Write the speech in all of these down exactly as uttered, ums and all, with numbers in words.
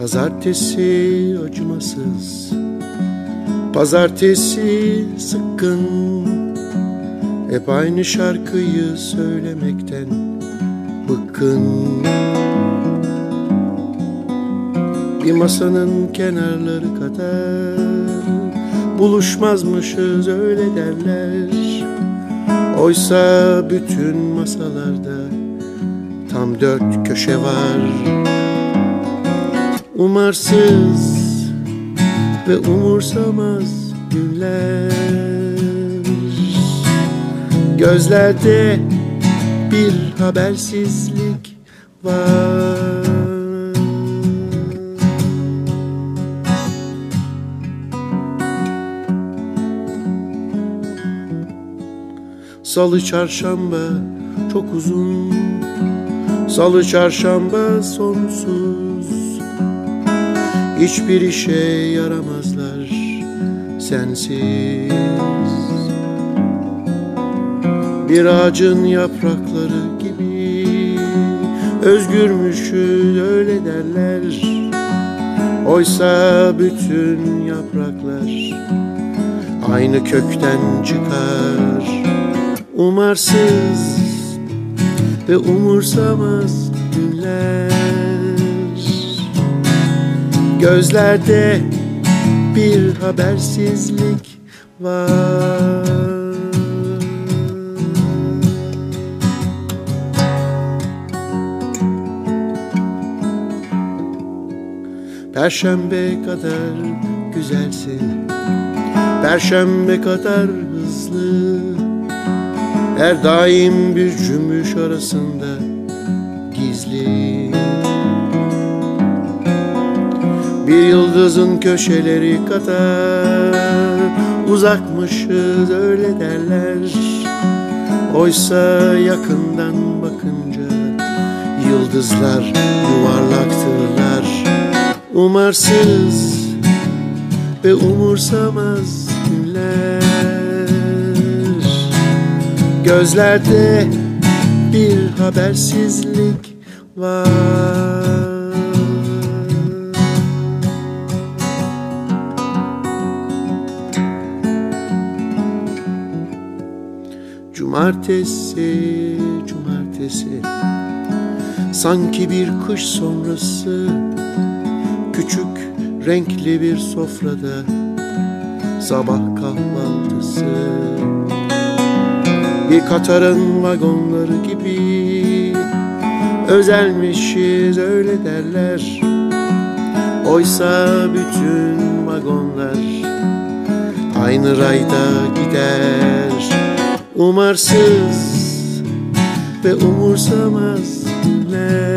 Pazartesi acımasız, pazartesi sıkkın, hep aynı şarkıyı söylemekten bıkkın. Bir masanın kenarları kadar buluşmazmışız öyle derler. Oysa bütün masalarda tam dört köşe var. Umarsız ve umursamaz günler, gözlerde bir habersizlik var. Salı çarşamba çok uzun, salı çarşamba sonsuz. Hiçbir işe yaramazlar sensiz. Bir ağacın yaprakları gibi özgürmüşüz öyle derler. Oysa bütün yapraklar aynı kökten çıkar. Umarsız ve umursamaz günler, gözlerde bir habersizlik var. Perşembe kadar güzelsin, Perşembe kadar hızlı, her daim bir cümbüş arasında gizli. Bir yıldızın köşeleri kadar uzakmışız öyle derler. Oysa yakından bakınca yıldızlar yuvarlaktırlar. Umarsız ve umursamaz günler, gözlerde bir habersizlik var. Cumartesi, cumartesi, sanki bir kış sonrası, küçük renkli bir sofrada sabah kahvaltısı. Bir Katar'ın vagonları gibi özelmişiz öyle derler. Oysa bütün vagonlar aynı rayda gider. Umarsız ve umursamaz günler,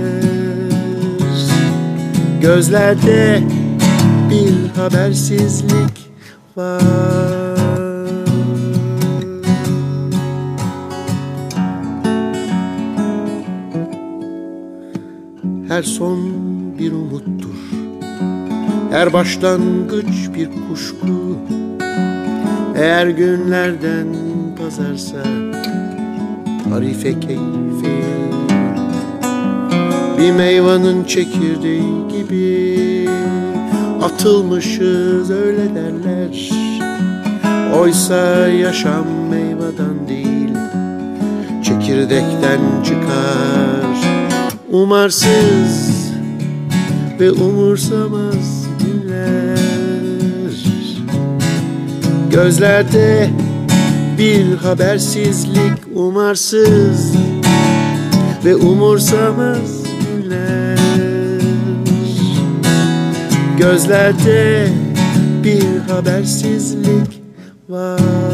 gözlerde bir habersizlik var. Her son bir umuttur, her başlangıç bir kuşku. Eğer günlerden pazarsa harife keyfi, bir meyvanın çekirdeği gibi atılmışız öyle derler. Oysa yaşam meyveden değil, çekirdekten çıkar. Umarsız ve umursamaz günler, gözlerde bir habersizlik. Umarsız ve umursamaz günler, gözlerde bir habersizlik var.